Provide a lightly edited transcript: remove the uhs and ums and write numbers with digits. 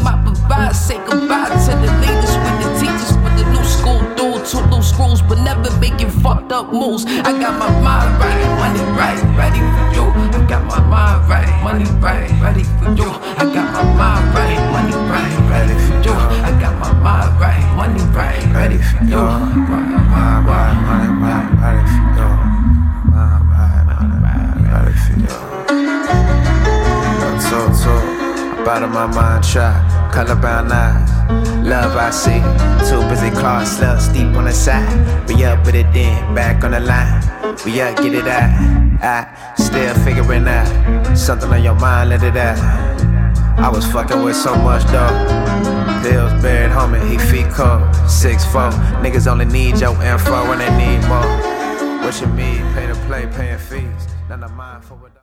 I provide. Say goodbye to the leaders with the teachers, with the new school dude, 2 new screws, but never making fucked up moves. I got my mind right, money right, ready for you. I got my mind right, money right, ready for you. I got my mind right, money right, ready for you. I got my mind right, money right, ready for you. Mind right, money right, ready for you. Mind right, money right, ready for you. Talk, about in my mind trap, colorbound eyes. Love I see, too busy claws, slugs deep on the side. We up with it then, back on the line. We up, get it out. I still figuring out something on your mind, let it out. I was fucking with so much dope. Pills buried, homie, he feet cold. 6'4", niggas only need your info when they need more. What you mean? Pay to play, paying fees. None of mine for what.